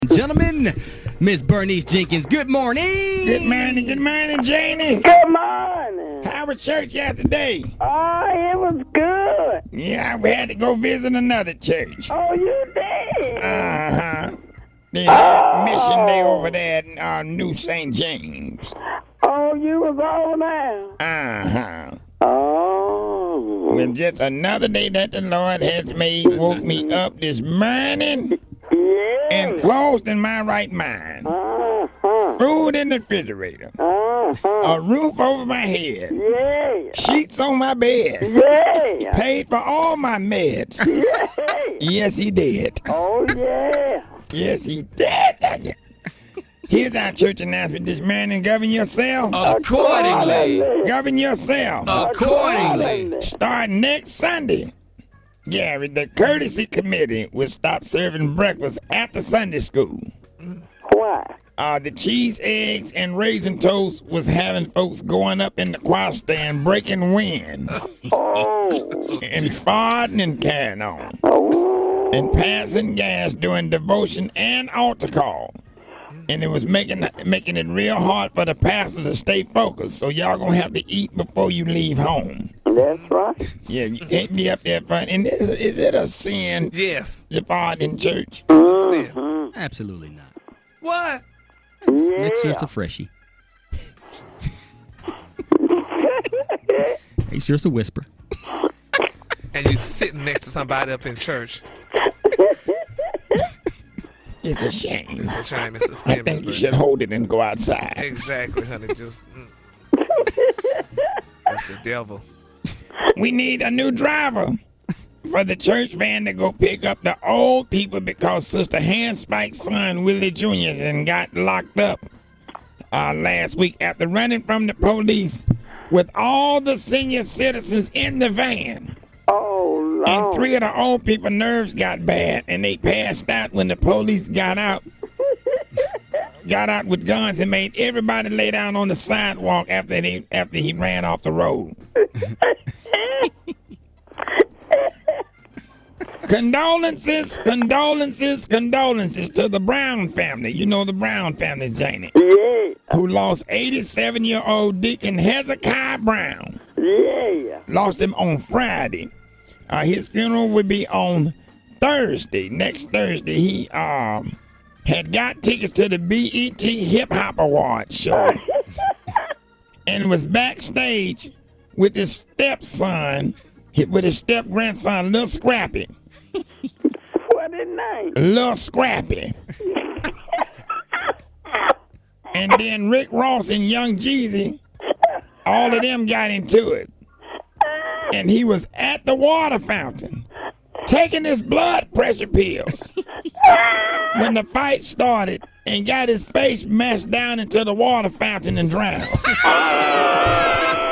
Gentlemen, Miss Bernice Jenkins, good morning. Good morning, Janie. Good morning. How was church yesterday? Oh, it was good. Yeah, we had to go visit another church. Oh, you did? Uh-huh. They had mission day over there at New St. James. Oh, you was over there? Uh-huh. Oh. Well, just another day that the Lord has made, woke me up this morning Yeah. and closed in my right mind. Uh-huh. Food in the refrigerator. Uh-huh. A roof over my head. Yeah. Sheets on my bed. Yeah. Paid for all my meds. Yeah. Yes, he did. Oh, yeah. Yes, he did. Here's our church announcement this morning. Govern yourself. Accordingly. Govern yourself. Accordingly. Starting next Sunday, Gary, the courtesy committee will stop serving breakfast after Sunday school. Why? The cheese, eggs, and raisin toast was having folks going up in the choir stand, breaking wind, Oh. and farting and carrying on, Oh. and passing gas during devotion and altar call. And it was making it real hard for the pastor to stay focused. So y'all gonna have to eat before you leave home. That's right. Yeah, you can't be up there front. And is it a sin Yes. to fart in church? Absolutely not. What? Make sure it's a freshie. Make sure it's a whisper. And you sitting next to somebody up in church. It's a shame. It's a shame. It's a I sin. think you Miss should hold it and go outside. Exactly, honey. Just that's the devil. We need a new driver for the church van to go pick up the old people because Sister Handspike's son, Willie Jr., then got locked up last week after running from the police with all the senior citizens in the van. Oh, And Lord. 3 of the old people nerves got bad and they passed out when the police got out. Got out with guns and made everybody lay down on the sidewalk after he ran off the road. Condolences to the Brown family. You know the Brown family, Janie, Yeah. who lost 87-year-old Deacon Hezekiah Brown. Yeah. Lost him on Friday. His funeral would be on Thursday, next Thursday. He had got tickets to the BET Hip Hop Awards show and was backstage with his stepson, with his step grandson, Lil Scrappy. What his name? Lil Scrappy. And then Rick Ross and Young Jeezy, all of them got into it. And he was at the water fountain taking his blood pressure pills when the fight started and got his face mashed down into the water fountain and drowned.